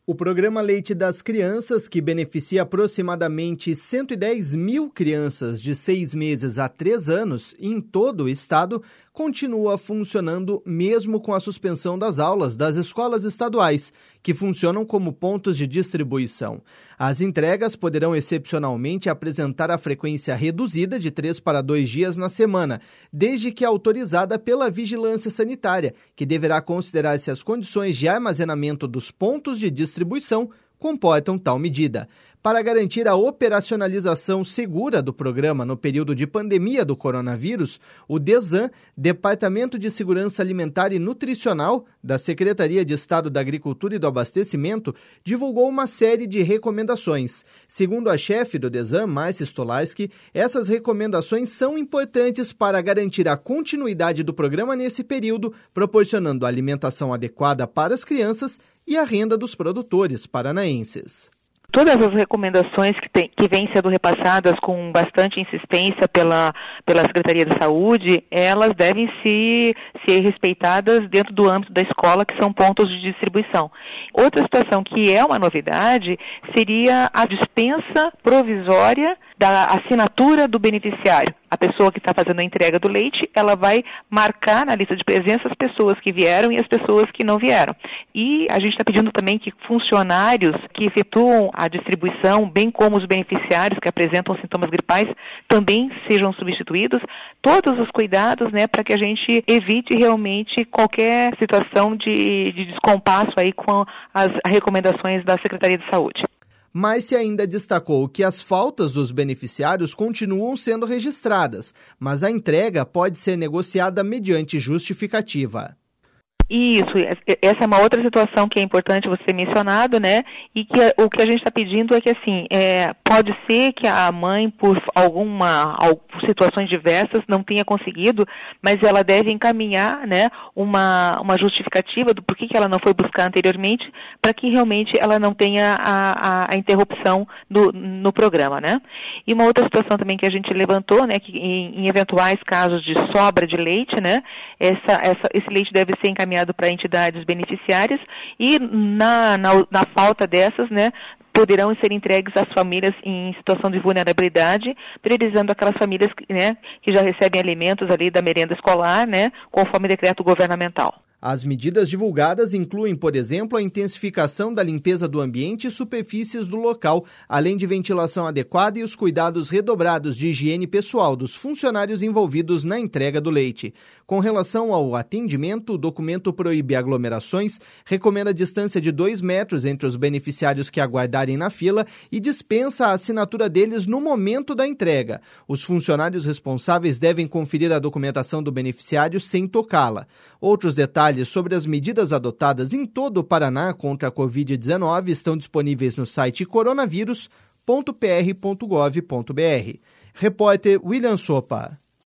O programa Leite das Crianças, que beneficia aproximadamente 110 mil crianças de 6 meses a 3 anos em todo o estado, continua funcionando mesmo com a suspensão das aulas das escolas estaduais, que funcionam como pontos de distribuição. As entregas poderão excepcionalmente apresentar a frequência reduzida de 3 para 2 dias na semana, desde que autorizada pela Vigilância Sanitária, que deverá considerar se as condições de armazenamento dos pontos de distribuição comportam tal medida. Para garantir a operacionalização segura do programa no período de pandemia do coronavírus, o DESAN, Departamento de Segurança Alimentar e Nutricional da Secretaria de Estado da Agricultura e do Abastecimento, divulgou uma série de recomendações. Segundo a chefe do DESAN, Márcia Stolarski, essas recomendações são importantes para garantir a continuidade do programa nesse período, proporcionando alimentação adequada para as crianças e a renda dos produtores paranaenses. Todas as recomendações que vêm sendo repassadas com bastante insistência pela Secretaria de Saúde, elas devem ser respeitadas dentro do âmbito da escola, que são pontos de distribuição. Outra situação que é uma novidade seria a dispensa provisória da assinatura do beneficiário. A pessoa que está fazendo a entrega do leite, ela vai marcar na lista de presença as pessoas que vieram e as pessoas que não vieram. E a gente está pedindo também que funcionários que efetuam a distribuição, bem como os beneficiários que apresentam sintomas gripais, também sejam substituídos. Todos os cuidados, para que a gente evite realmente qualquer situação de descompasso aí com as recomendações da Secretaria de Saúde. Márcia ainda destacou que as faltas dos beneficiários continuam sendo registradas, mas a entrega pode ser negociada mediante justificativa. Isso, essa é uma outra situação que é importante você ter mencionado, e que o que a gente está pedindo é que, assim, pode ser que a mãe, por situações diversas, não tenha conseguido, mas ela deve encaminhar, uma justificativa do porquê que ela não foi buscar anteriormente, para que realmente ela não tenha a interrupção no programa, E uma outra situação também que a gente levantou, que em eventuais casos de sobra de leite, esse leite deve ser encaminhado para entidades beneficiárias e na falta dessas, poderão ser entregues às famílias em situação de vulnerabilidade, priorizando aquelas famílias que já recebem alimentos ali da merenda escolar, conforme decreto governamental. As medidas divulgadas incluem, por exemplo, a intensificação da limpeza do ambiente e superfícies do local, além de ventilação adequada e os cuidados redobrados de higiene pessoal dos funcionários envolvidos na entrega do leite. Com relação ao atendimento, o documento proíbe aglomerações, recomenda a distância de 2 metros entre os beneficiários que aguardarem na fila e dispensa a assinatura deles no momento da entrega. Os funcionários responsáveis devem conferir a documentação do beneficiário sem tocá-la. Outros detalhes sobre as medidas adotadas em todo o Paraná contra a Covid-19 estão disponíveis no site coronavírus.pr.gov.br. Repórter William Sopa.